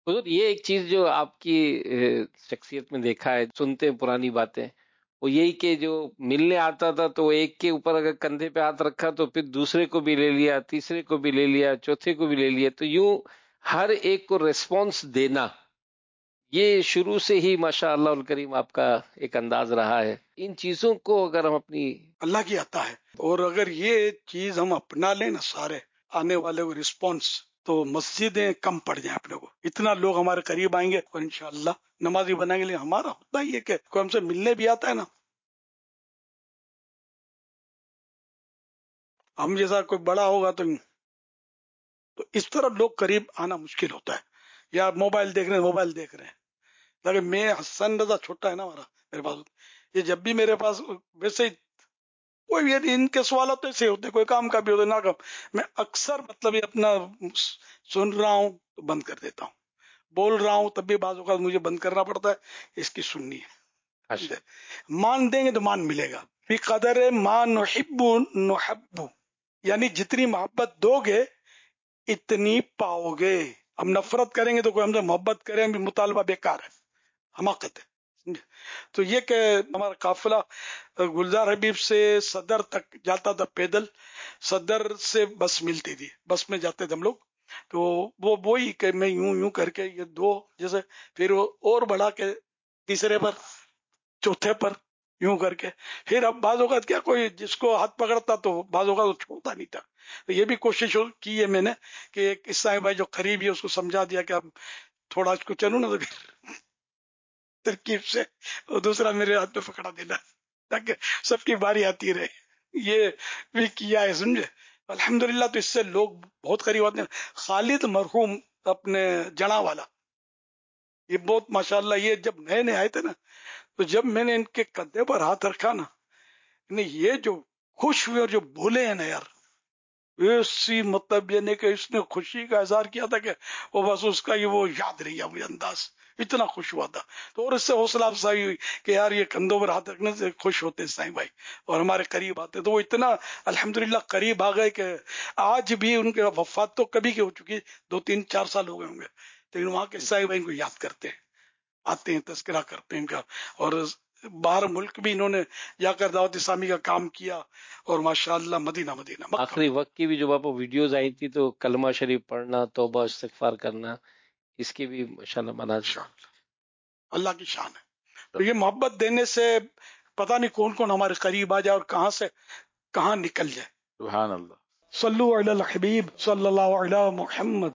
حضور یہ ایک چیز جو آپ کی شخصیت میں دیکھا ہے، سنتے ہیں پرانی باتیں، وہ یہی کہ جو ملنے آتا تھا تو وہ ایک کے اوپر اگر کندھے پہ ہاتھ رکھا تو پھر دوسرے کو بھی لے لیا، تیسرے کو بھی لے لیا، چوتھے کو بھی لے لیا، تو یوں ہر ایک کو ریسپانس دینا، یہ شروع سے ہی ماشاء اللہ الکریم آپ کا ایک انداز رہا ہے. ان چیزوں کو اگر ہم اپنی اللہ کی عطا ہے، اور اگر یہ چیز ہم اپنا لیں نا سارے آنے والے کو رسپانس، تو مسجدیں کم پڑ جائیں اپنے کو، اتنا لوگ ہمارے قریب آئیں گے اور انشاءاللہ نمازی بنائیں گے. لیکن ہمارا ہوتا ہی ہے کہ کوئی ہم سے ملنے بھی آتا ہے نا، ہم جیسا کوئی بڑا ہوگا تو اس طرح لوگ قریب آنا مشکل ہوتا ہے. یا موبائل دیکھ رہے ہیں، موبائل دیکھ رہے ہیں. لیکن میں حسن رضا چھوٹا ہے نا ہمارا، میرے پاس یہ جب بھی میرے پاس ویسے ہی کوئی بھی ان کے سوالات تو ایسے ہوتے ہیں، کوئی کام کا بھی ہوتا ہے نہ کام، میں اکثر مطلب یہ اپنا سن رہا ہوں تو بند کر دیتا ہوں، بول رہا ہوں تب بھی بعض اوقات مجھے بند کرنا پڑتا ہے، اس کی سننی ہے. مان دیں گے تو مان ملے گا. فی قدر ما نحب نحب، یعنی جتنی محبت دو گے اتنی پاؤ گے. ہم نفرت کریں گے تو کوئی ہم سے محبت کریں بھی مطالبہ بیکار ہے، حماقت ہے. تو یہ کہ ہمارا قافلہ گلزار حبیب سے صدر تک جاتا تھا پیدل، صدر سے بس ملتی تھی، بس میں جاتے تھے ہم لوگ. تو وہ وہی کہ میں یوں کر کے یہ دو جیسے، پھر وہ اور بڑھا کے تیسرے پر، چوتھے پر، یوں کر کے. پھر اب بعض اوقات کیا کوئی جس کو ہاتھ پکڑتا تو بعض اوقات وہ چھوڑتا نہیں تھا. تو یہ بھی کوشش کی ہے میں نے کہ ایک عیسائی بھائی جو قریب ہے اس کو سمجھا دیا کہ اب تھوڑا اس کو چلوں نا تو پھر ترکیب سے اور دوسرا میرے ہاتھ پہ پکڑا دینا تاکہ سب کی باری آتی رہے. یہ بھی کیا ہے، سمجھے. الحمدللہ تو اس سے لوگ بہت قریب آتے ہیں. خالد مرحوم اپنے جڑا والا، یہ بہت ماشاءاللہ، یہ جب نئے نئے آئے تھے نا، تو جب میں نے ان کے کندھے پر ہاتھ رکھا نا، یہ جو خوش ہوئے اور جو بولے ہیں نا یار، ایسی مطلب یہ نہیں کہ اس نے خوشی کا اظہار کیا تھا کہ وہ بس اس کا یہ وہ یاد رہی مجھے انداز، اتنا خوش ہوا تھا. تو اور اس سے حوصلہ افزائی ہوئی کہ یار یہ کندھوں پر ہاتھ رکھنے سے خوش ہوتے سائیں بھائی اور ہمارے قریب آتے. تو وہ اتنا الحمدللہ قریب آ گئے کہ آج بھی ان کے وفات تو کبھی کی ہو چکی، 2 3 4 سال ہو گئے ہوں گے، لیکن وہاں کے سائیں بھائی کو یاد کرتے ہیں، آتے ہیں، تذکرہ کرتے ہیں ان کا. اور باہر ملک بھی انہوں نے جا کر دعوت اسلامی کا کام کیا، اور ماشاءاللہ مدینہ مکہ آخری وقت کی بھی جو باپا ویڈیوز آئی تھی تو کلمہ شریف پڑھنا، توبہ استغفار کرنا، اس کی بھی ماشاءاللہ مناظر. اللہ کی شان ہے. تو یہ محبت دینے سے پتہ نہیں کون کون ہمارے قریب آ جائے اور کہاں سے کہاں نکل جائے. سبحان اللہ. صلو علی الحبیب صلی اللہ علی محمد.